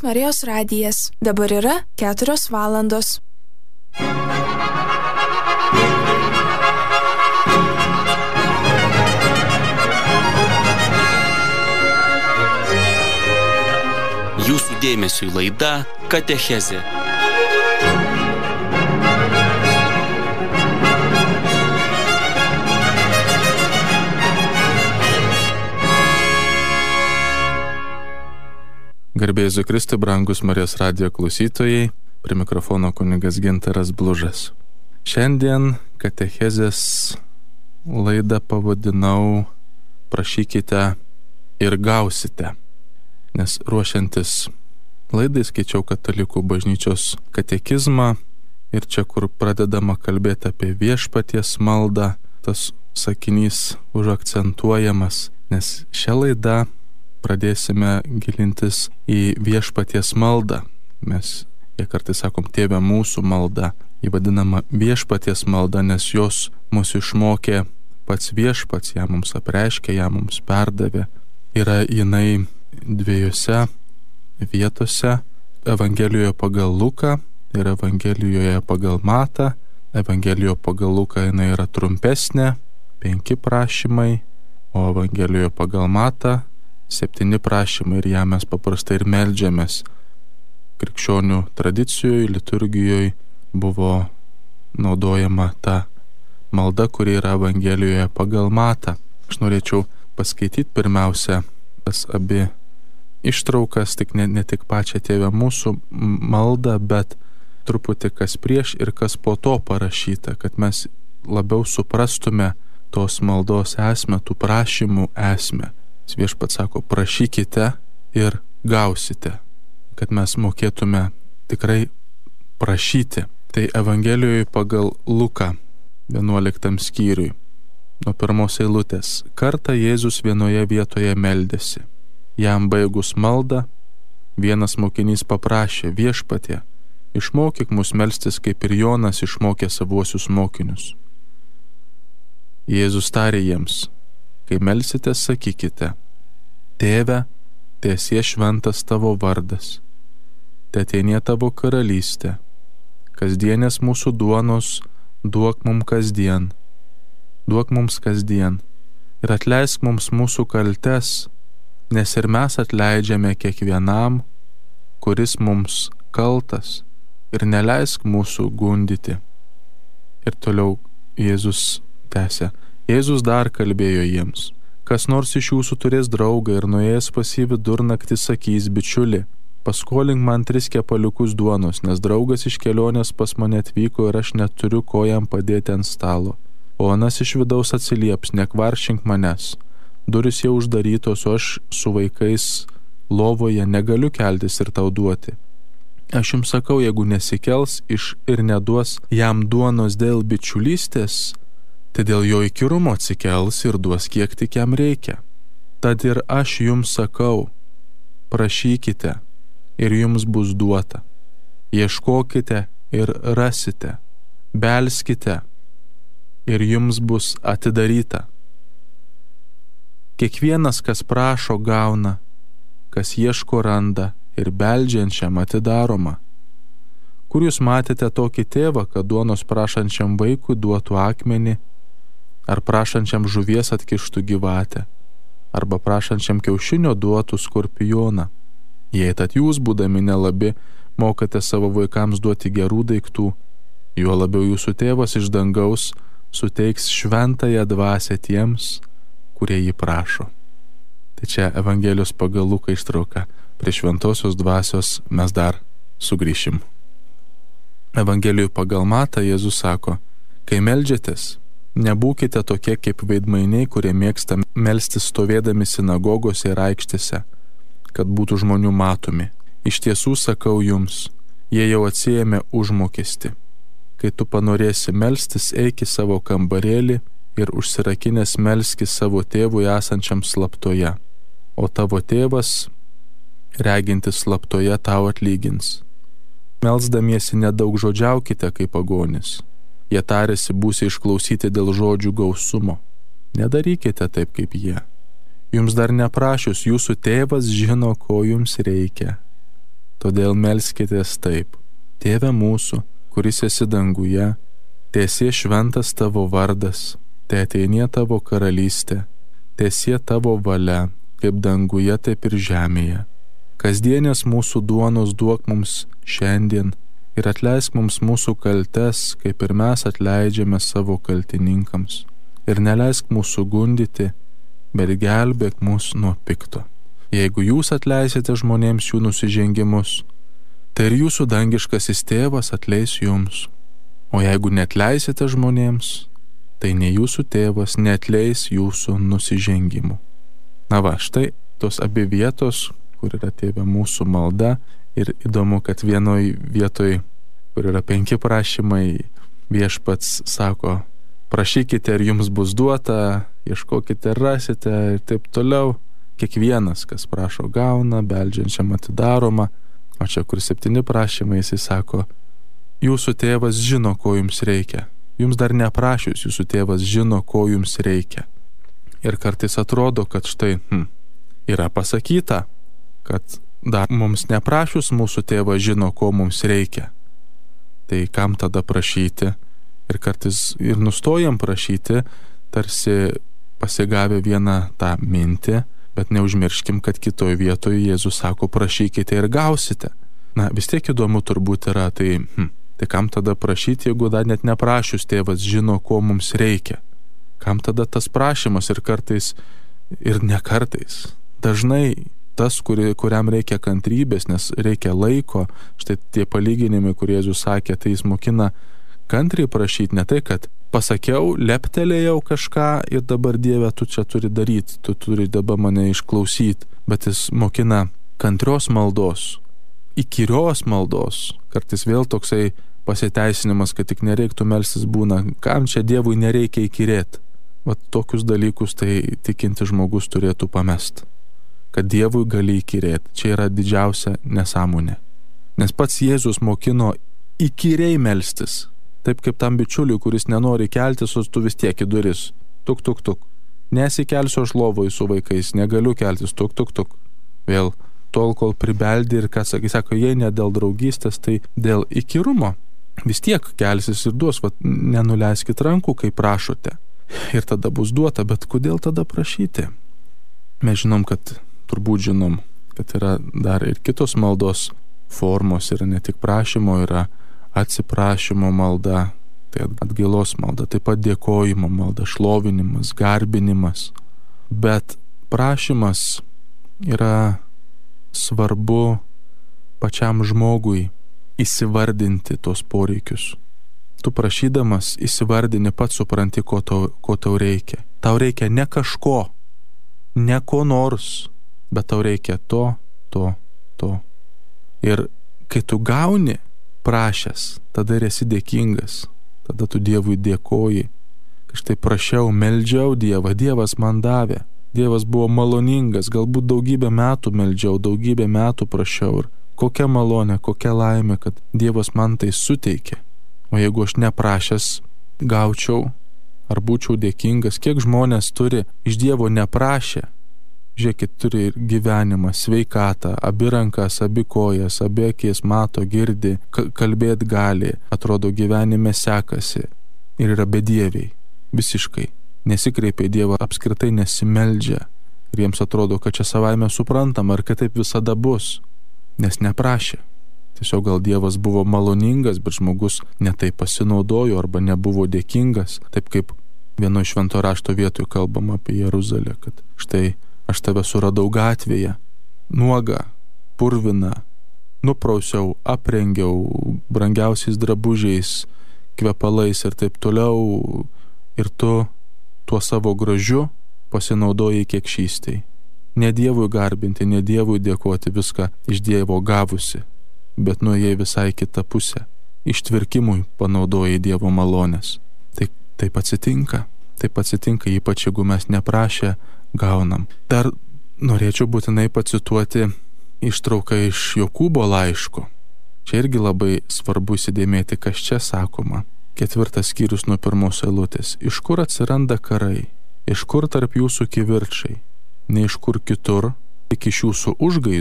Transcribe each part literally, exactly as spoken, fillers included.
Marijos radijas. Dabar yra keturios valandos. Jūsų dėmesiui laida Katechezė. Garbė Jėzui Kristui, brangus Marijos radijo klausytojai, prie mikrofono kunigas Gintaras Blužas. Šiandien Katechezės laidą pavadinau Prašykite ir gausite, nes ruošiantis laidai skaičiau Katalikų bažnyčios katekizmą ir čia, kur pradedama kalbėti apie viešpaties maldą, tas sakinys užakcentuojamas, nes šią laidą pradėsime gilintis į viešpaties maldą. Mes, jie kartais sakom, Tėve mūsų malda, jį vadinama viešpaties malda, nes jos mūsų išmokė pats viešpats, ją mums apreiškė, ją mums perdavė. Yra jinai dviejose vietose, Evangelijoje pagal Luką ir Evangelijoje pagal Matą. Evangelijoje pagal Luką jinai yra trumpesnė, penki prašymai, o Evangelijoje pagal Matą septyni prašymai ir ją mes paprastai ir meldžiamės. Krikščionių tradicijoje, liturgijoje buvo naudojama ta malda, kuri yra Evangelijoje pagal Matą. Aš norėčiau paskaityti pirmiausia tas abi ištraukas, tik ne, ne tik pačią Tėvę mūsų maldą, bet truputį kas prieš ir kas po to parašyta, kad mes labiau suprastume tos maldos esmę, tų prašymų esmę. Viešpats sako, prašykite ir gausite, kad mes mokėtume tikrai prašyti. Tai Evangelijoje pagal Luką, vienuoliktam skyriui, nuo pirmos eilutės. Kartą Jėzus vienoje vietoje meldėsi. Jam baigus maldą, vienas mokinys paprašė, Viešpatie, išmokyk mus melstis, kaip ir Jonas išmokė savuosius mokinius. Jėzus tarė jiems, kai melsite, sakykite, Tėve, teesie šventas tavo vardas, teateinie tavo karalystė, kasdienės mūsų duonos duok mums kasdien, duok mums kasdien ir atleisk mums mūsų kaltes, nes ir mes atleidžiame kiekvienam, kuris mums kaltas, ir neleisk mūsų gundyti. Ir toliau Jėzus tęsia. Jėzus dar kalbėjo jiems. Kas nors iš jūsų turės draugą ir nuėjęs pas jį vidurnaktį sakys, bičiuli, paskolink man tris kepaliukus duonos, nes draugas iš kelionės pas mane atvyko ir aš neturiu ko jam padėti ant stalo. O anas iš vidaus atsilieps, nekvaršink manęs. Durys jau uždarytos, o aš su vaikais lovoje negaliu keltis ir tau duoti. Aš jums sakau, jeigu nesikels iš ir neduos jam duonos dėl bičiulystės, tai dėl jo įkyrumo atsikels ir duos kiek tik jam reikia. Tad ir aš jums sakau, prašykite ir jums bus duota. Ieškokite ir rasite. Belskite ir jums bus atidaryta. Kiekvienas, kas prašo, gauna, kas ieško, randa ir beldžiančiam atidaroma. Kur jūs matėte tokį tėvą, kad duonos prašančiam vaikui duotų akmenį, ar prašančiam žuvies atkištų gyvatę, arba prašančiam kiaušinio duotų skorpioną. Jei tad jūs, būdami nelabi, mokate savo vaikams duoti gerų daiktų, juo labiau jūsų tėvas iš dangaus suteiks šventąją dvasią tiems, kurie jį prašo. Tai čia Evangelijos pagal Luką ištrauka. Prie šventosios dvasios mes dar sugrįšim. Evangelijoje pagal Matą Jėzus sako, kai meldžiatės, nebūkite tokie kaip veidmainiai, kurie mėgsta melstis stovėdami sinagogose ir aikštėse, kad būtų žmonių matomi. Iš tiesų sakau jums, jie jau atsiėmė užmokestį. Kai tu panorėsi melstis, eik į savo kambarėlį ir užsirakinęs melski savo tėvui esančiam slaptoje, o tavo tėvas, regintis slaptoje, tau atlygins. Melsdamiesi nedaug žodžiaukite kaip pagonis. Jie tarėsi būsi išklausyti dėl žodžių gausumo. Nedarykite taip kaip jie. Jums dar neprašius, jūsų tėvas žino, ko jums reikia. Todėl melskitės taip. Tėve mūsų, kuris esi danguje, tiesie šventas tavo vardas, te ateinie tavo karalystė, tiesie tavo valia, kaip danguje, taip ir žemėje. Kasdienės mūsų duonos duok mums šiandien ir atleisk mums mūsų kaltes, kaip ir mes atleidžiame savo kaltininkams. Ir neleisk mūsų gundyti, bet gelbėk mus nuo pikto. Jeigu jūs atleisite žmonėms jų nusižengimus, tai ir jūsų dangiškasis tėvas atleis jums. O jeigu neatleisite žmonėms, tai ne jūsų tėvas neatleis jūsų nusižengimų. Na va, štai tos abi vietos, kur yra Tėve mūsų malda, ir įdomu, kad vienoj vietoj, kur yra penki prašymai, viešpats sako, prašykite ir jums bus duota, ieškokite ir rasite ir taip toliau. Kiekvienas, kas prašo, gauna, beldžiančiam atidaroma. O čia, kur septyni prašymai, jisai sako, jūsų tėvas žino, ko jums reikia. Jums dar neprašius, jūsų tėvas žino, ko jums reikia. Ir kartais atrodo, kad štai, hm, yra pasakyta, kad dar mums neprašius mūsų tėvas žino, ko mums reikia. Tai kam tada prašyti? Ir kartais ir nustojam prašyti, tarsi pasigavę vieną tą mintį, bet neužmirškim, kad kitoje vietoje Jėzus sako, prašykite ir gausite. Na, vis tiek įdomu turbūt yra, tai, hm, tai kam tada prašyti, jeigu dar net neprašius tėvas žino, ko mums reikia? Kam tada tas prašymas? Ir kartais, ir ne kartais. Dažnai tas, kuri, kuriam reikia kantrybės, nes reikia laiko, štai tie palyginimai, kurie Jėzus sakė, tai jis mokina kantriai prašyti, ne tai, kad pasakiau, leptelėjau kažką ir dabar Dieve, tu čia turi daryti, tu turi dabar mane išklausyti, bet jis mokina kantrios maldos, įkyrios maldos. Kartais vėl toksai pasiteisinimas, kad tik nereiktų melstis būna, kam čia Dievui nereikia įkyrėti. Vat tokius dalykus tai tikinti žmogus turėtų pamest. Kad Dievui gali įkyrėti. Čia yra didžiausia nesąmonė. Nes pats Jėzus mokino įkyriai melstis. Taip kaip tam bičiuliui, kuris nenori keltis, o tu vis tiek į duris. Tuk, tuk, tuk. Nesikelsiu aš lovoj su vaikais, negaliu keltis, tuk, tuk, tuk. Vėl tol, kol pribeldi ir ką sakai, sako, jei ne dėl draugystės, tai dėl įkyrumo. Vis tiek kelsis ir duos, vat, nenuleiskit rankų, kai prašote. Ir tada bus duota, bet kodėl tada prašyti? Mes žinom, kad, turbūt žinom, kad yra dar ir kitos maldos formos, yra ne tik prašymo, yra atsiprašymo malda, tai atgailos malda, taip pat dėkojimo malda, šlovinimas, garbinimas. Bet prašymas yra svarbu pačiam žmogui įsivardinti tos poreikius. Tu prašydamas įsivardini, pats supranti, ko tau, ko tau reikia. Tau reikia ne kažko, ne ko nors, bet tau reikia to, to, to. Ir kai tu gauni prašęs, tada ir esi dėkingas, tada tu Dievui dėkoji. Štai prašiau, meldžiau Dievą, Dievas man davė, Dievas buvo maloningas, galbūt daugybę metų meldžiau, daugybę metų prašiau ir kokia malonė, kokia laimė, kad Dievas man tai suteikė. O jeigu aš neprašęs gaučiau, ar būčiau dėkingas, kiek žmonės turi iš Dievo neprašę, žiūrėkit, turi gyvenimą, sveikatą, abi rankas, abi kojas, abi akis, mato, girdi, kalbėt gali, atrodo gyvenime sekasi ir yra bedieviai, visiškai. Nesikreipia į Dievą, apskritai nesimeldžia ir jiems atrodo, kad čia savaime suprantama ir kad taip visada bus, nes neprašė. Tiesiog gal Dievas buvo maloningas, bet žmogus netai pasinaudojo arba nebuvo dėkingas, taip kaip vieno švento rašto vietoj kalbama apie Jeruzalę, kad štai aš tave suradau gatvėje, nuogą, purviną, nuprausiau, aprengiau brangiausiais drabužiais, kvepalais ir taip toliau, ir tu tuo savo gražiu pasinaudojai kiekšystei. Ne Dievui garbinti, ne Dievui dėkoti, viską iš Dievo gavusi, bet nuėjai visai kitą pusę. Ištvirkimui panaudojai Dievo malonės. Tai taip atsitinka. Taip atsitinka, ypač jeigu mes neprašę gaunam. Dar norėčiau būtinai pacituoti ištrauką iš Jokūbo laiško. Čia irgi labai svarbu įsidėmėti, kas čia sakoma. Ketvirtas skyrius nuo pirmos eilutės. Iš kur atsiranda karai? Iš kur tarp jūsų kivirčai? Ne iš kur kitur, tik iš jūsų užgaidų,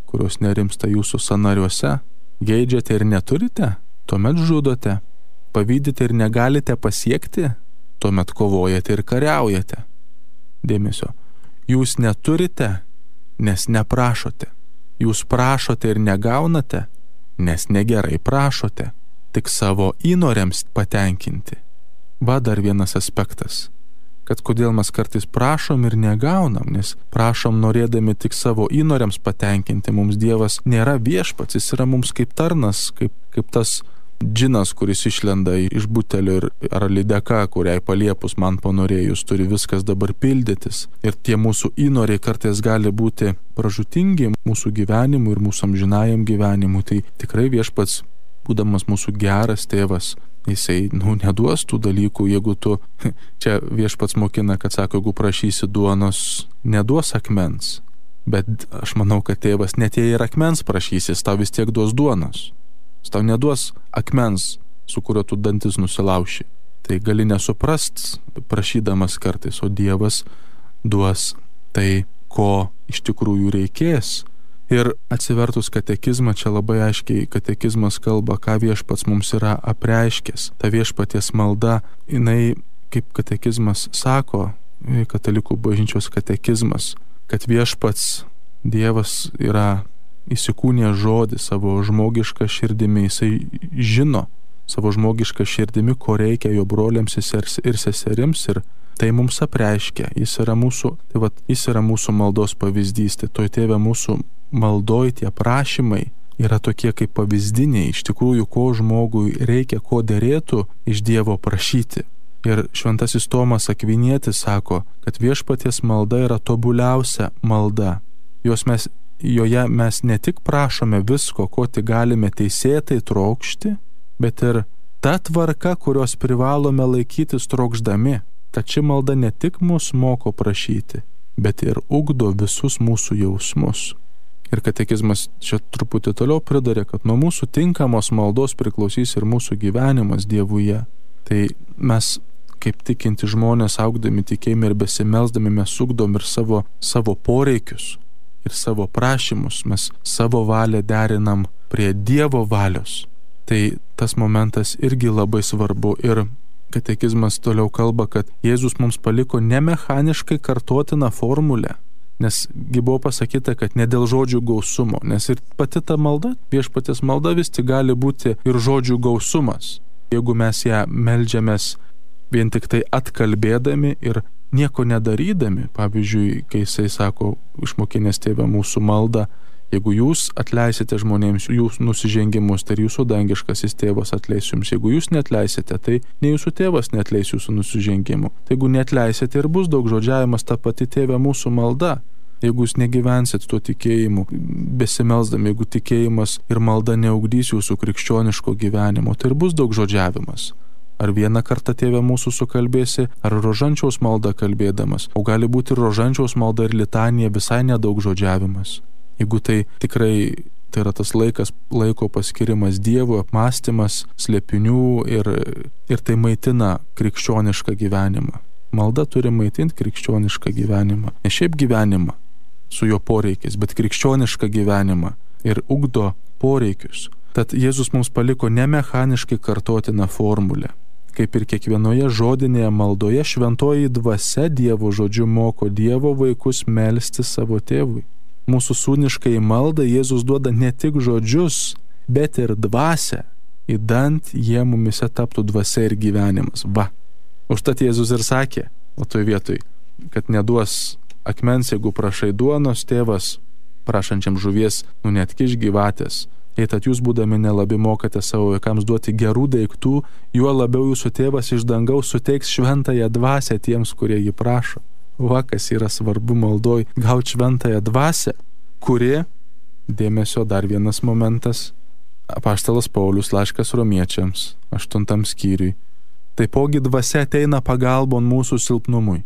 kurios nerimsta jūsų sanariuose, geidžiate ir neturite, tuomet žudote, pavydite ir negalite pasiekti, tuomet kovojate ir kariaujate. Dėmesio, jūs neturite, nes neprašote. Jūs prašote ir negaunate, nes negerai prašote, tik savo įnoriams patenkinti. Va dar vienas aspektas, kad kodėl mes kartais prašom ir negaunam, nes prašom norėdami tik savo įnoriams patenkinti. Mums Dievas nėra viešpats, jis yra mums kaip tarnas, kaip, kaip tas džinas, kuris išlenda iš butelio ir ar lydeka, kuriai paliepus man panorėjus turi viskas dabar pildytis. Ir tie mūsų įnoriai kartais gali būti pražūtingi mūsų gyvenimui ir mūsų amžinajam gyvenimui. Tai tikrai viešpats, būdamas mūsų geras tėvas, jisai, nu, neduos tų dalykų, jeigu tu, čia viešpats mokina, kad sako, jeigu prašysi duonos, neduos akmens. Bet aš manau, kad tėvas net jei ir akmens prašysis, tau vis tiek duos duonos. Jis tau neduos akmens, su kuriuo tu dantis nusilauši. Tai gali nesuprast, prašydamas kartais, o Dievas duos tai, ko iš tikrųjų reikės. Ir atsivertus katekizmą, čia labai aiškiai katekizmas kalba, ką viešpats mums yra apreiškęs. Ta viešpaties malda, jinai, kaip katekizmas sako, katalikų bažnyčios katekizmas, kad viešpats Dievas yra įsikūnė žodį savo žmogišką širdimi, jisai žino savo žmogišką širdimi, ko reikia jo broliams ir seserims, ir tai mums apreiškia. Jis yra mūsų, tai vat, jis yra mūsų maldos pavyzdys. Tai toj Tėve mūsų maldoj tie prašymai yra tokie kaip pavyzdiniai, iš tikrųjų, ko žmogui reikia, ko derėtų iš Dievo prašyti. Ir šventasis Tomas Akvinietis sako, kad viešpaties malda yra tobuliausia malda. Jos mes Joje mes ne tik prašome visko, ko tik galime teisėtai trokšti, bet ir ta tvarka, kurios privalome laikytis trokšdami, kad ši malda ne tik mus moko prašyti, bet ir ugdo visus mūsų jausmus. Ir katekizmas čia truputį toliau pridarė, kad nuo mūsų tinkamos maldos priklausys ir mūsų gyvenimas Dievuje. Tai mes, kaip tikinti žmonės, augdami tikėjime ir besimelsdami, mes ugdom ir savo, savo poreikius ir savo prašymus, mes savo valią derinam prie Dievo valios. Tai tas momentas irgi labai svarbu. Ir katekizmas toliau kalba, kad Jėzus mums paliko ne mechaniškai kartotiną formulę, nes gi buvo pasakyta, kad ne dėl žodžių gausumo, nes ir pati ta malda, viešpaties malda vis tik gali būti ir žodžių gausumas. Jeigu mes ją meldžiamės vien tik tai atkalbėdami ir nieko nedarydami, pavyzdžiui, kai jisai sako, išmokinęs Tėve mūsų maldą, jeigu jūs atleisite žmonėms jūsų nusižengimus, tai jūsų dangiškasis Tėvas atleis jums. Jeigu jūs neatleisite, tai ne jūsų Tėvas neatleis jūsų nusižengimų. Tai jeigu neatleisite, ir bus daug žodžiavimas ta pati Tėve mūsų malda. Jeigu jūs negyvensit tuo tikėjimu, besimelsdami, jeigu tikėjimas ir malda neugdys jūsų krikščioniško gyvenimo, tai ir bus daug žodžiavimas. Ar vieną kartą Tėve mūsų sukalbėsi, ar rožančiaus maldą kalbėdamas, o gali būti rožančiaus malda ir litanija visai nedaug žodžiavimas. Jeigu tai tikrai tai yra tas laikas, laiko paskirimas Dievui, apmąstymas, slėpinių ir, ir tai maitina krikščionišką gyvenimą. Malda turi maitinti krikščionišką gyvenimą. Ne šiaip gyvenimą su jo poreikiais, bet krikščionišką gyvenimą ir ugdo poreikius. Tad Jėzus mums paliko ne mechaniškai kartotiną formulę. Kaip ir kiekvienoje žodinėje maldoje, šventoji dvasia Dievo žodžiu moko Dievo vaikus melsti savo Tėvui. Mūsų sūniškai malda Jėzus duoda ne tik žodžius, bet ir dvasią, įdant jie mumise taptų dvasia ir gyvenimas. Va. Užtat Jėzus ir sakė, o toj vietoj, kad neduos akmens, jeigu prašai duonos, Tėvas prašančiam žuvies, nu net kiš gyvatės. Jei tad jūs, būdami nelabi, mokate savo vaikams duoti gerų daiktų, juo labiau jūsų Tėvas iš dangaus suteiks šventąją dvasią tiems, kurie jį prašo. Va, kas yra svarbu maldoj, gauti šventąją dvasią, kuri, dėmesio dar vienas momentas, apaštalas Paulius laiškas romiečiams, aštuntam skyriui. Taipogi dvasia ateina pagalbon mūsų silpnumui.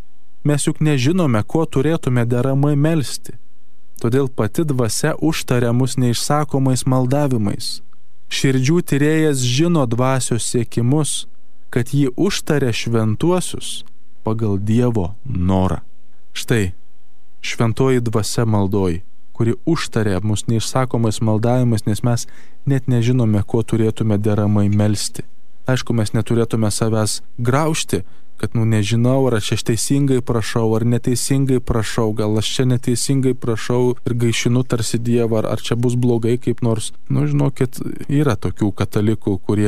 Mes juk nežinome, ko turėtume deramai melsti. Todėl pati dvasia užtaria mus neišsakomais maldavimais. Širdžių tyrėjas žino dvasios siekimus, kad jį užtaria šventuosius pagal Dievo norą. Štai, šventoji dvasia maldoj kuri užtarė mus neišsakomais maldavimais, nes mes net nežinome, ko turėtume deramai melsti. Aišku, mes neturėtume savęs graužti, kad, nu, nežinau, ar aš teisingai prašau, ar neteisingai prašau, gal aš čia neteisingai prašau ir gaišinu tarsi Dievą, ar, ar čia bus blogai kaip nors. Nu, žinokit, yra tokių katalikų, kurie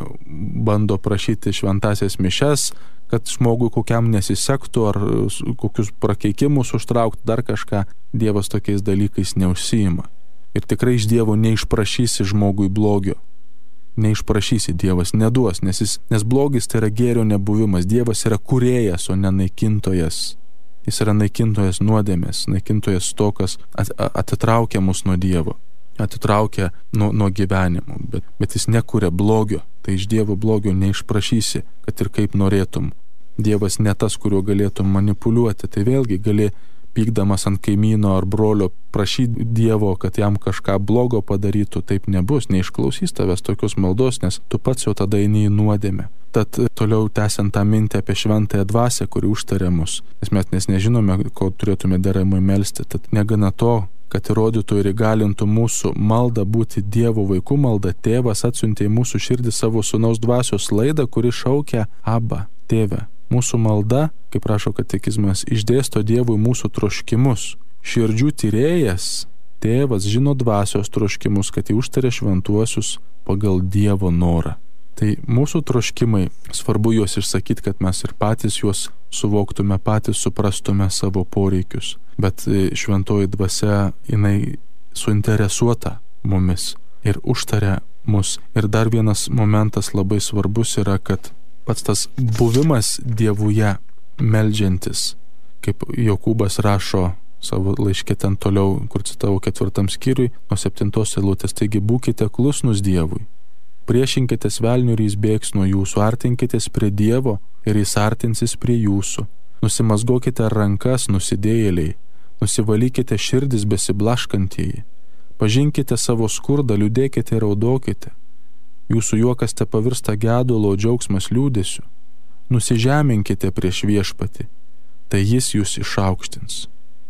bando prašyti šventasias mišes, kad žmogui kokiam nesisektų, ar kokius prakeikimus užtraukti, dar kažką. Dievas tokiais dalykais neužsiima. Ir tikrai iš Dievo neišprašysi žmogui blogio. Neišprašysi, Dievas neduos, nes, jis, nes blogis tai yra gėrio nebuvimas. Dievas yra kūrėjas, o ne naikintojas. Jis yra naikintojas nuodėmės, naikintojas to, kas atitraukia mus nuo Dievo, atitraukia nuo, nuo gyvenimo, bet, bet jis nekuria blogio. Tai iš Dievo blogio neišprašysi, kad ir kaip norėtum. Dievas ne tas, kuriuo galėtum manipuliuoti. Tai vėlgi gali pykdamas ant kaimyno ar brolio prašyti Dievo, kad jam kažką blogo padarytų. Taip nebus, neišklausys tavęs tokios maldos, nes tu pats jau tada eini į nuodėmę. Tad toliau tęsiant tą mintį apie šventąją dvasią, kuri užtarė mus, nes mes nes nežinome, ko turėtume deramai melsti. Tad negana to, kad įrodytų ir įgalintų mūsų maldą būti Dievo vaikų malda, Tėvas atsiuntė į mūsų širdį savo sūnaus dvasios laidą, kuri šaukia Abba, Tėve. Mūsų malda, kaip rašo katekizmas, išdėsto Dievui mūsų troškimus. Širdžių tyrėjas, Tėvas, žino dvasios troškimus, kad jį užtarė šventuosius pagal Dievo norą. Tai mūsų troškimai, svarbu juos išsakyti, kad mes ir patys juos suvoktume, patys suprastume savo poreikius. Bet šventoji dvasia, jinai suinteresuota mumis ir užtarė mus. Ir dar vienas momentas labai svarbus yra, kad pats tas buvimas Dievuje, meldžiantis, kaip Jokūbas rašo savo laiške ten toliau, kur citavo ketvirtam skyriui, nuo septintos eilutės, taigi būkite klusnus Dievui. Priešinkitės velniui ir jis bėgs nuo jūsų, artinkitės prie Dievo ir jis artinsis prie jūsų. Nusimazgokite rankas, nusidėjėliai, nusivalykite širdis besiblaškantieji, pažinkite savo skurdą, liūdėkite ir raudokite. Jūsų juokas te pavirsta gedulo, džiaugsmas liūdesiu. Nusižeminkite prieš viešpatį, tai jis jūs išaukštins.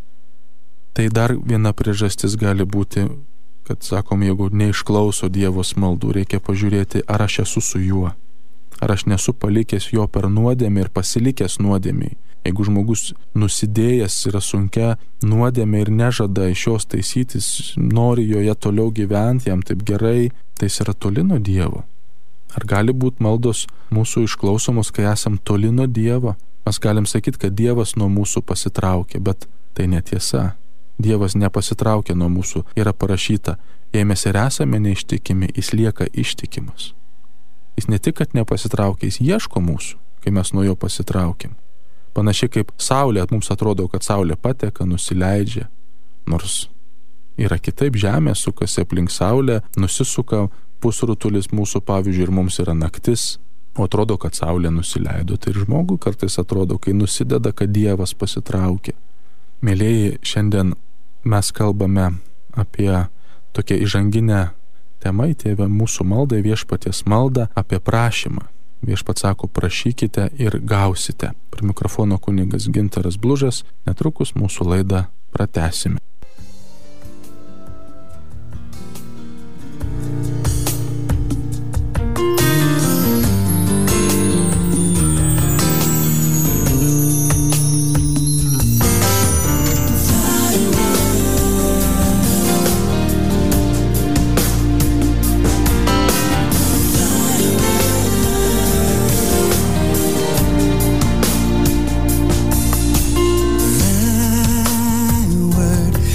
Tai dar viena priežastis gali būti, kad, sakom, jeigu neišklauso Dievo maldų, reikia pažiūrėti, ar aš esu su juo, ar aš nesu palikęs jo per nuodėmę ir pasilikęs nuodėmiai. Jeigu žmogus nusidėjęs yra sunkia nuodėmė ir nežada iš jos taisytis, nori joje toliau gyventi, jam taip gerai, tai jis yra toli nuo Dievo. Ar gali būti maldos mūsų išklausomos, kai esam toli nuo Dievo? Mes galim sakyti, kad Dievas nuo mūsų pasitraukė, bet tai netiesa. Dievas nepasitraukė nuo mūsų. Yra parašyta, jei mes ir esame neištikimi, jis lieka ištikimas. Jis ne tik, kad nepasitraukė, jis ieško mūsų, kai mes nuo jo pasitraukėm. Panašiai kaip saulė, mums atrodo, kad saulė pateka, nusileidžia. Nors yra kitaip, žemė sukasi aplink saulę, nusisuka pusrutulis mūsų, pavyzdžiui, ir mums yra naktis, o atrodo, kad saulė nusileido. Tai ir žmogui kartais atrodo, kai nusideda, kad Dievas pasitraukė. Mėlėjai, šiandien mes kalbame apie tokią įžanginę temą, Tėve, mūsų maldą, viešpaties maldą, apie prašymą. Viešpats sako, prašykite ir gausite. Prie mikrofono kunigas Gintaras Blužas, netrukus mūsų laidą pratęsime. Word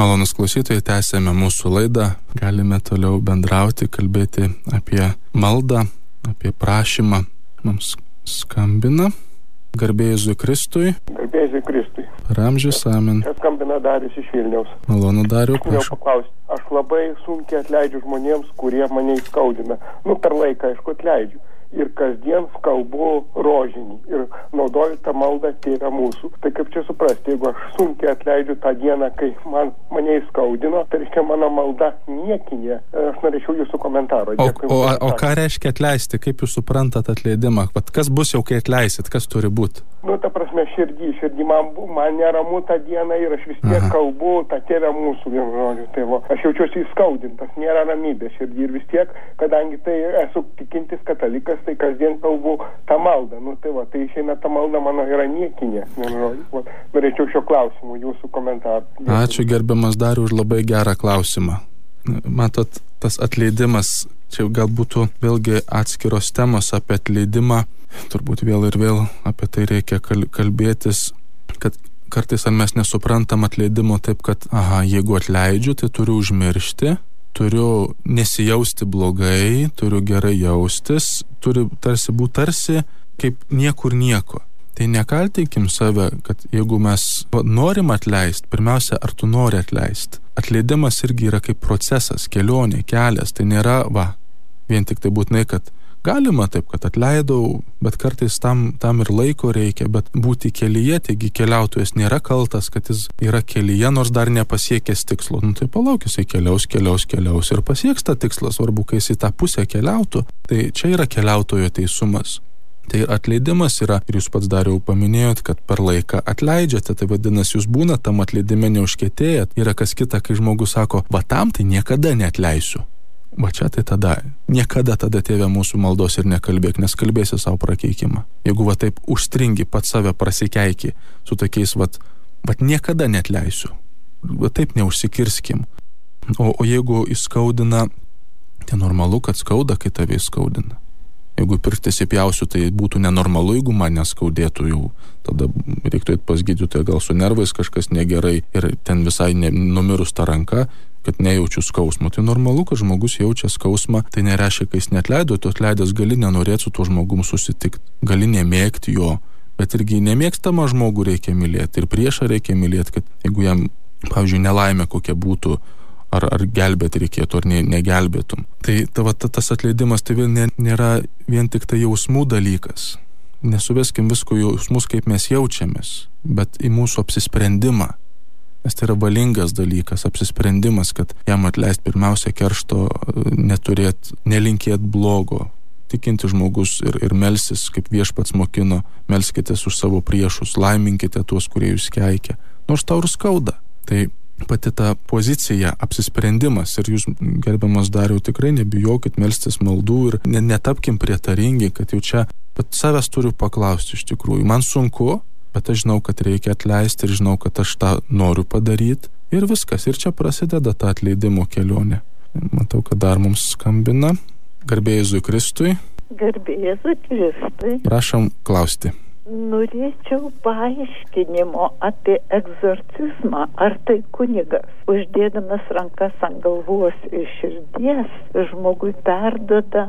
Malonus klausytojai, tęsėme mūsų laidą, galime toliau bendrauti, kalbėti apie maldą, apie prašymą. Mums skambina garbė Jėzui Kristui. Garbė Jėzui Kristui. Per amžius, amen. Čia skambina Darius iš Vilniaus. Malonu, Dariu, prašau. Aš labai sunkiai atleidžiu žmonėms, kurie mane įskaudina. Nu, per laiką, aišku, atleidžiu. Ir kasdien kalbu rožinį ir naudoju tą maldą Tėve mūsų. Tai kaip čia suprasti, jeigu aš sunkiai atleidžiu tą dieną, kai man, mane įskaudino, tai reiškia mano malda niekinė. Aš norėčiau jūsų komentaro. O, o, o ką reiškia atleisti? Kaip jūs suprantat atleidimą? Vat kas bus jau, kai atleisit? Kas turi būti? Nu, ta prasme, širdį, širdį man, man neramu tą dieną ir aš vis tiek Aha. kalbu tą Tėvę mūsų, vienu žodžiu. Tai va, aš jaučiuosi įskaudintas, nėra ramybė širdį ir vis tiek, kadangi tai esu tikintis katalikas, tai kasdien kalbu tą maldą. Nu, tai va, tai išeina ta malda mano yra niekinė. Va, norėčiau šio klausimų, jūsų komentarų. Ačiū gerbiamas Dariu už labai gerą klausimą. Matot, tas atleidimas, čia gal būtų vėlgi atskiros temos apie atleidimą, turbūt vėl ir vėl apie tai reikia kalbėtis, kad kartais ar mes nesuprantam atleidimo taip, kad, aha, jeigu atleidžiu, tai turiu užmiršti, turiu nesijausti blogai, turiu gerai jaustis, turi tarsi būti tarsi kaip niekur nieko. Tai nekaltinkim save, kad jeigu mes norim atleisti, pirmiausia, ar tu nori atleisti. Atleidimas irgi yra kaip procesas, kelionė, kelias, tai nėra, va, vien tik tai būtinai, kad galima taip, kad atleidau, bet kartais tam, tam ir laiko reikia, bet būti kelyje, taigi keliautojas nėra kaltas, kad jis yra kelyje, nors dar nepasiekęs tikslo. Nu tai palauk, jisai keliaus, keliaus, keliaus ir pasieks tą tikslą, svarbu, kai jisai tą pusę keliautų, tai čia yra keliautojo teisumas. Tai atleidimas yra, ir jūs pats Dariau paminėjot, kad per laiką atleidžiate, tai vadinasi, jūs būna tam atleidime neužkietėjat. Yra kas kita, kai žmogus sako, va tam tai niekada neatleisiu. Va čia tai tada, niekada tada Tėve mūsų maldos ir nekalbėk, nes kalbėsi savo prakeikimą. Jeigu va taip užstringi pat save prasikeiki su tokiais, va, va niekada neatleisiu. Va taip neužsikirskim. O, o jeigu įskaudina, tai normalu, kad skauda, kai tave įskaudina. Jeigu pirštis įpjausiu, tai būtų nenormalu, jeigu man neskaudėtų jau. Tada reiktų eiti pas gydytoją, gal su nervais kažkas negerai ir ten visai ne, numirus ta ranka, kad nejaučiu skausmo. Tai normalu, kad žmogus jaučia skausmą, tai nereiškia, kai jis neatleido, tu atleidęs gali nenorėti su tuo žmogum susitikti, gali nemėgti jo, bet irgi nemėgstamą žmogų reikia mylėti ir priešą reikia mylėti, kad jeigu jam, pavyzdžiui, nelaimė kokia būtų, ar, ar gelbėti reikėtų, ar ne, negelbėtum. Tai tava, tas atleidimas tai nėra vien tik tai jausmų dalykas. Nesuveskim visko jausmus, kaip mes jaučiamės, bet į mūsų apsisprendimą. Nes tai yra valingas dalykas, apsisprendimas, kad jam atleist pirmiausia keršto, neturėt, nelinkėt blogo. Tikinti žmogus ir, ir melsis, kaip Viešpats mokino, melskitės už savo priešus, laiminkite tuos, kurie jūs keikia. Nors tau ir skauda. Tai pati ta pozicija, apsisprendimas ir jūs, gerbiamas Dariau, tikrai nebijokit melstis maldų ir ne, netapkim prietaringi, kad jau čia pat savęs turiu paklausti iš tikrųjų. Man sunku, bet aš žinau, kad reikia atleisti ir žinau, kad aš tą noriu padaryti ir viskas. Ir čia prasideda ta atleidimo kelionė. Matau, kad dar mums skambina. Garbė Jėzui Kristui. Garbė Jėzui Kristui. Prašom klausti. Norėčiau paaiškinimo apie egzorcizmą. Ar tai kunigas, uždėdamas rankas ant galvos ir širdies, žmogui perduoda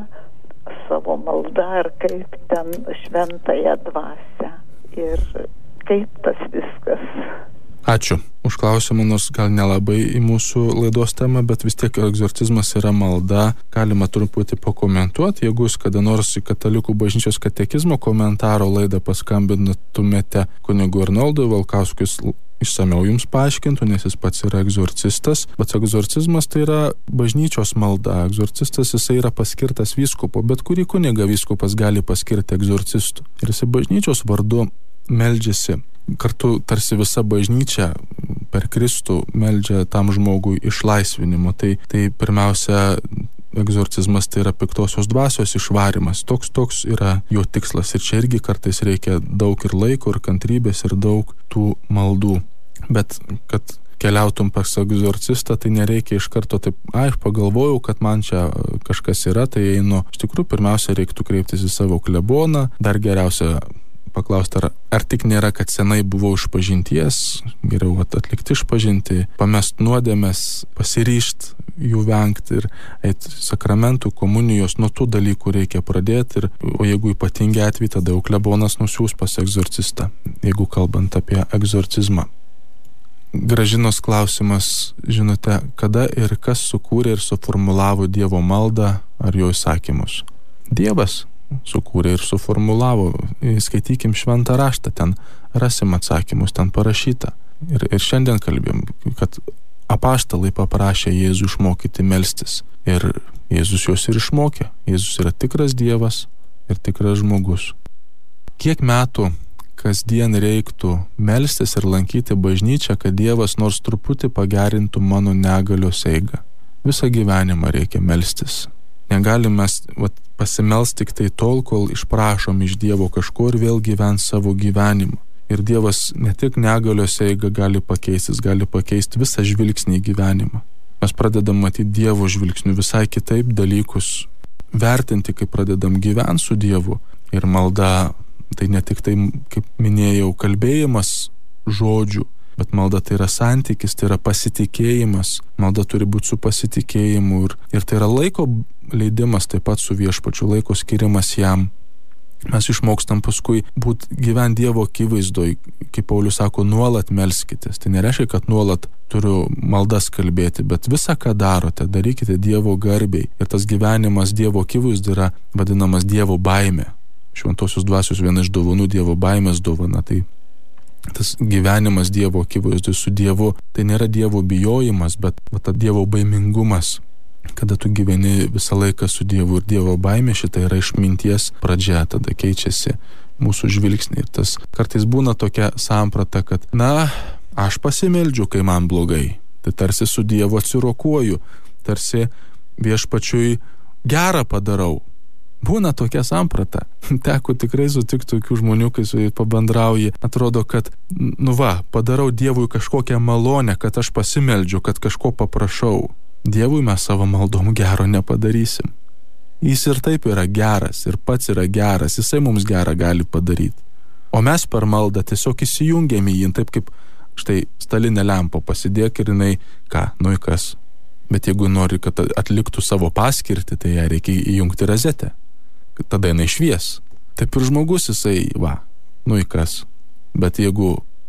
savo maldą, ar kaip ten šventąją dvasią. Ir kaip tas viskas. Ačiū už klausimą, nors gal nelabai į mūsų laidos temą, bet vis tiek egzorcizmas yra malda. Galima truputį pakomentuoti, jeigu jūs kada nors į Katalikų bažnyčios katekizmo komentaro laidą paskambintumėte kunigui Arnoldui Valkauskui, išsamiau jums paaiškintų, nes jis pats yra egzorcistas. Bet egzorcizmas tai yra bažnyčios malda. Egzorcistas jisai yra paskirtas vyskupo, bet kurį kunigą vyskupas gali paskirti egzorcistu. Ir jisai bažnyčios vardu meldžiasi. Kartu tarsi visa bažnyčia per Kristų meldžia tam žmogui išlaisvinimo. Tai, tai pirmiausia, egzorcizmas tai yra piktosios dvasios išvarimas. Toks, toks yra jo tikslas. Ir čia irgi kartais reikia daug ir laiko, ir kantrybės, ir daug tų maldų. Bet kad keliautum pas egzorcistą, tai nereikia iš karto taip, ai, aš pagalvojau, kad man čia kažkas yra, tai einu. Iš tikrųjų, pirmiausia, reiktų kreiptis į savo kleboną, dar geriausia paklausti, ar, ar tik nėra, kad senai buvau išpažinties, geriau atlikti išpažinti, pamest nuodėmes, pasiryšt jų vengti ir eiti sakramentų, komunijos, nuo tų dalykų reikia pradėti. Ir, o jeigu ypatingi atvejai, tada jau klebonas nusiūs pas egzorcistą, jeigu kalbant apie egzorcizmą. Gražinos klausimas, žinote, kada ir kas sukūrė ir suformulavo Dievo maldą ar jo įsakymus? Dievas sukūrė ir suformulavo. Skaitykim šventą raštą, ten rasim atsakymus, ten parašyta. Ir, ir šiandien kalbėjom, kad apaštalai paprašė Jėzų išmokyti melstis. Ir Jėzus juos ir išmokė. Jėzus yra tikras Dievas ir tikras žmogus. Kiek metų kasdien reiktų melstis ir lankyti bažnyčią, kad Dievas nors truputį pagerintų mano negalios eigą? Visą gyvenimą reikia melstis. Negalim mes vat, pasimelst tik tai tol, kol išprašom iš Dievo kažko ir vėl gyvent savo gyvenimą. Ir Dievas ne tik negalios eigą gali pakeisti, jis gali pakeisti visą žvilgsnį į gyvenimą. Mes pradedam matyti Dievo žvilgsnių visai kitaip dalykus, vertinti, kai pradedam gyventi su Dievu. Ir malda, tai ne tik tai, kaip minėjau, kalbėjimas žodžių, bet malda tai yra santykis, tai yra pasitikėjimas. Malda turi būti su pasitikėjimu ir, ir tai yra laiko leidimas taip pat su viešpačiu, laiko skirimas jam. Mes išmokstam paskui būt gyvent Dievo akivaizdoj, kaip Paulius sako, nuolat melskitės. Tai nereiškia, kad nuolat turiu maldas kalbėti, bet visą, ką darote, darykite Dievo garbiai. Ir tas gyvenimas Dievo akivaizdoj yra vadinamas Dievo baimė. Šventosios dvasios viena iš dovanų Dievo baimės dovana. Tai tas gyvenimas Dievo akivaizdoj su Dievu, tai nėra Dievo bijojimas, bet va, ta Dievo baimingumas. Kada tu gyveni visą laiką su Dievu ir Dievo baimė, šita yra išminties pradžia, tada keičiasi mūsų žvilgsniai. Ir tas kartais būna tokia samprata, kad, na, aš pasimeldžiu, kai man blogai. Tai tarsi su Dievu atsirokuoju, tarsi viešpačiui gerą padarau. Būna tokia samprata. Teko tikrai sutikti tokių žmonių, kai su jais pabendrauji. Atrodo, kad, nu va, padarau Dievui kažkokią malonę, kad aš pasimeldžiu, kad kažko paprašau. Dievui mes savo maldom gero nepadarysim. Jis ir taip yra geras, ir pats yra geras, jisai mums gerą gali padaryti. O mes per maldą tiesiog įsijungiam į jį, taip kaip štai stalinę lempą pasidėk ir jinai, ką, nu į kas. Bet jeigu nori, kad atliktų savo paskirtį, tai ją reikia įjungti rozetę. Tada jinai švies. Taip ir žmogus jisai, va, nu į kas. Bet jeigu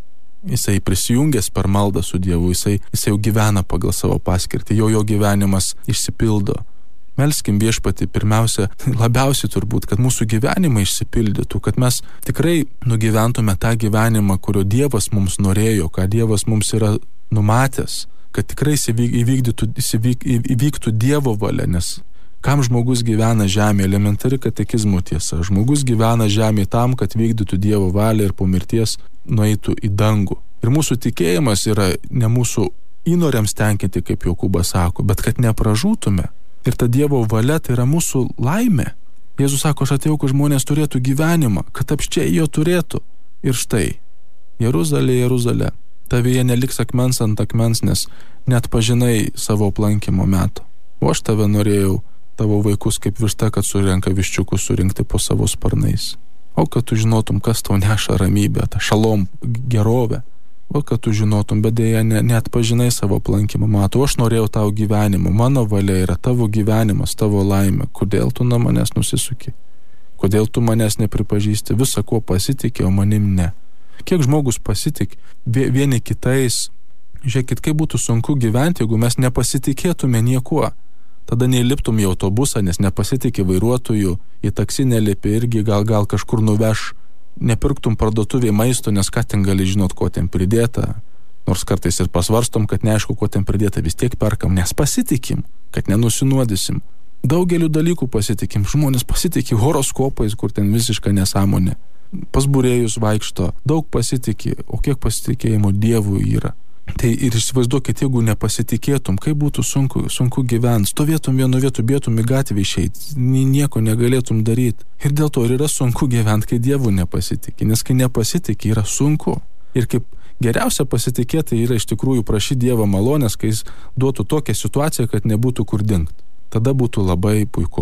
jisai prisijungęs per maldą su Dievu, jisai, jisai jau gyvena pagal savo paskirtį, jo jo gyvenimas išsipildo. Melskim viešpatį pirmiausia, labiausiai turbūt, kad mūsų gyvenimai išsipildytų, kad mes tikrai nugyventume tą gyvenimą, kurio Dievas mums norėjo, ką Dievas mums yra numatęs, kad tikrai įvykdytų, įvyktų Dievo valia, nes kam žmogus gyvena žemėje, elementari katekizmo tiesa. Žmogus gyvena žemėje tam, kad vykdytų Dievo valią ir po mirties nueitų į dangų. Ir mūsų tikėjimas yra ne mūsų įnoriams tenkinti, kaip Jokūbas sako, bet kad nepražūtume. Ir ta Dievo valia tai yra mūsų laimė. Jėzus sako, aš atėjau, kad žmonės turėtų gyvenimą, kad apščiai jo turėtų. Ir štai, Jeruzalė, Jeruzalė, tavyje neliks akmens ant akmens, nes net pažinai savo aplankimo meto. O aš tave norėjau, tavo vaikus kaip višta, kad surenka viščiukus surinkti po savo sparnais. O kad tu žinotum, kas tau neša ramybę, tą šalom gerovę. O kad tu žinotum, bet dėja ne, net pažinai savo aplankimą matą. O aš norėjau tau gyvenimo, mano valia yra tavo gyvenimas, tavo laimė. Kodėl tu nuo manęs nusisuki? Kodėl tu manęs nepripažįsti? Visą ko pasitikė, o manim ne. Kiek žmogus pasitik vieni kitais? Žiūrėkit, kaip būtų sunku gyventi, jeigu mes nepasitikėtume niekuo. Tada neįliptum į autobusą, nes nepasitikė vairuotojų, į taksi nelipi irgi gal, gal kažkur nuveš, nepirktum parduotuvėje maisto, nes ką ten gali žinot, ko ten pridėta. Nors kartais ir pasvarstom, kad neaišku, ko ten pridėta, vis tiek perkam, nes pasitikim, kad nenusinuodysim. Daugeliu dalykų pasitikim, žmonės pasitikė horoskopais, kur ten visiška nesąmonė. Pas būrėjus vaikšto, daug pasitikė, o kiek pasitikėjimo Dievui yra. Tai ir įsivaizduokit, jeigu nepasitikėtum, kaip būtų sunku, sunku gyventi, stovėtum vienu vietu, bėtum į gatvę išeiti, nieko negalėtum daryti. Ir dėl to ir yra sunku gyventi, kai Dievu nepasitikė, nes kai nepasitikė, yra sunku. Ir kaip geriausia pasitikėti yra iš tikrųjų prašyti Dievo malonės, kai jis duotų tokią situaciją, kad nebūtų kur dingt. Tada būtų labai puiku.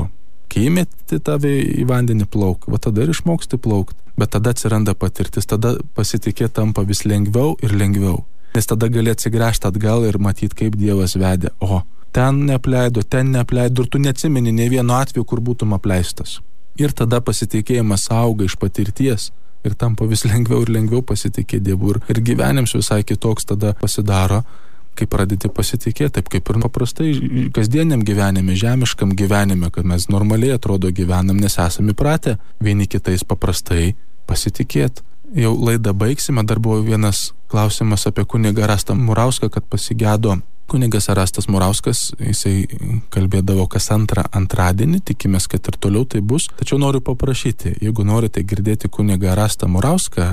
Kai įmeti tave į vandenį plauk, va tada ir išmoksti plaukti. Bet tada atsiranda patirtis, tada pasitikėti tampa vis lengviau ir lengviau. Nes tada gali atsigręžti atgal ir matyti, kaip Dievas vedė. O, ten neapleido, ten neapleido, ir tu neatsimeni nei vieno atveju, kur būtum apleistas. Ir tada pasitikėjimas auga iš patirties ir tampa vis lengviau ir lengviau pasitikėti Dievu. Ir gyvenims visai kitoks tada pasidaro, kai pradedi pasitikėti, taip kaip ir paprastai kasdieniam gyvenime, žemiškam gyvenime, kad mes normaliai atrodo gyvenam, nes esame įpratę vieni kitais paprastai pasitikėti. Jau laidą baigsime, dar buvo vienas klausimas apie kunigą Rastą Murauską, kad pasigėdo kunigas Rastas Murauskas, jisai kalbėdavo kas antrą antradienį, tikimės, kad ir toliau tai bus. Tačiau noriu paprašyti, jeigu norite girdėti kunigą Rastą Murauską,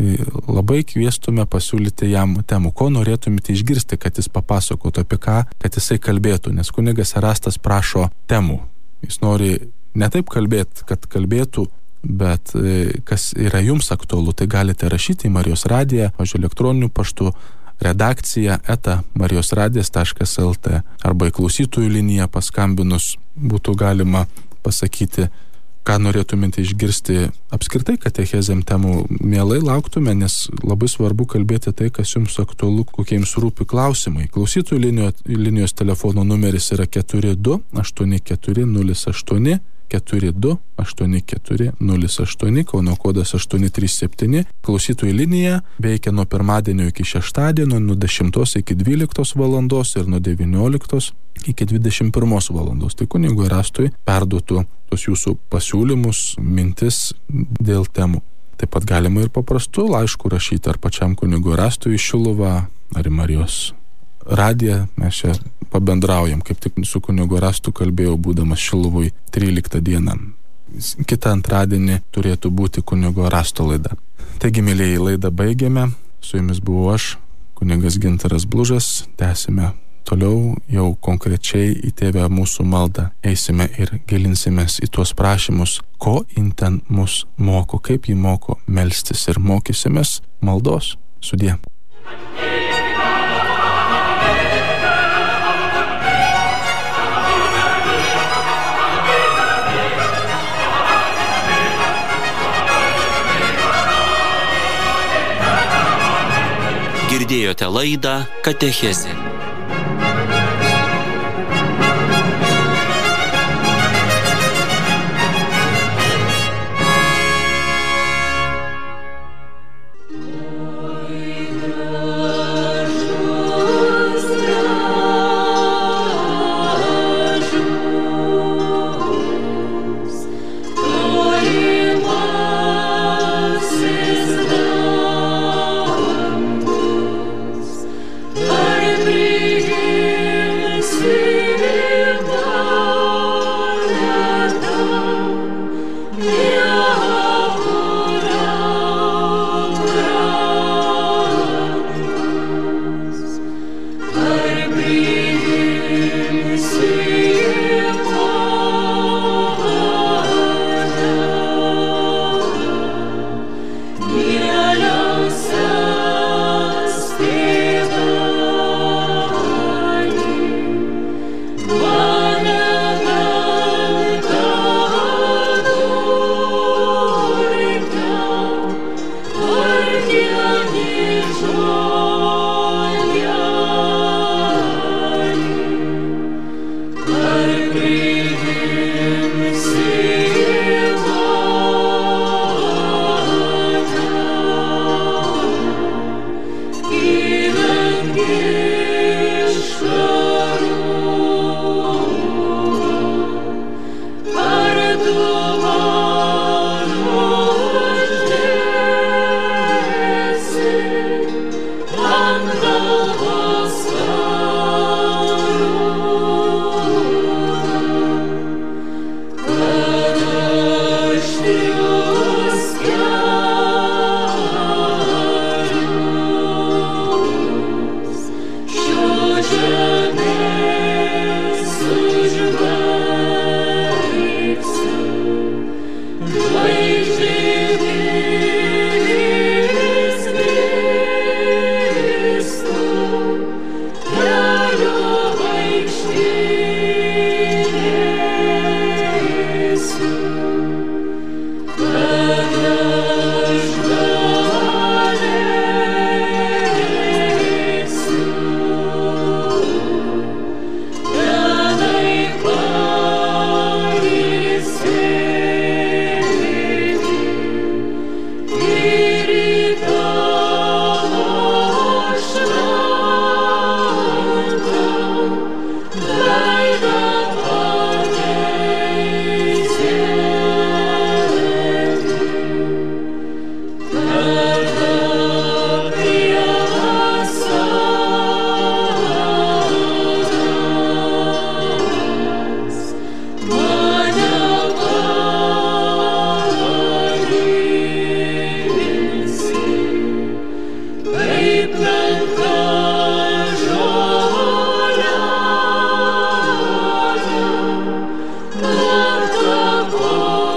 labai kviestume pasiūlyti jam temų, ko norėtumėte išgirsti, kad jis papasakotų apie ką, kad jisai kalbėtų, nes kunigas Rastas prašo temų. Jis nori ne taip kalbėti, kad kalbėtų, bet kas yra jums aktualu, tai galite rašyti į Marijos radiją, pavyzdžiui, elektroniniu paštu, redakcija eta marijos radijas taškas lt arba į klausytojų liniją paskambinus būtų galima pasakyti, ką norėtumėte išgirsti apskritai katechezėm temų. Mielai lauktume, nes labai svarbu kalbėti tai, kas jums aktualu, kokie jums rūpi klausimai. Klausytojų linijos, linijos telefono numeris yra keturi du aštuoni keturi nulis aštuoni keturi du aštuoni keturi nulis aštuoni, Kauno kodas aštuoni trys septyni. Klausytojų linija veikia nuo pirmadienio iki šeštadienio, nuo dešimtos iki dvyliktos valandos ir nuo devynioliktos iki dvidešimt pirmos valandos. Tai kunigui Rastui perduotų tos jūsų pasiūlymus, mintis dėl temų. Taip pat galima ir paprastų laiškų rašyti ar pačiam kunigui Rastui į Šiluvą ar į Marijos radiją. Mes čia pabendraujam, kaip tik su kunigu Rastu kalbėjau, būdamas Šiluvoj tryliktą dieną. Kitą antradienį turėtų būti kunigo Rasto laida. Taigi, mėlyjei, laidą baigėme. Su jumis buvau aš, kunigas Gintaras Blužas. Tęsime toliau jau konkrečiai į Tėvę mūsų maldą. Eisime ir gilinsimės į tuos prašymus, ko jin ten mus moko, kaip jį moko melstis, ir mokysimės maldos. Sudie. Girdėjote laidą Katechezė. Pardon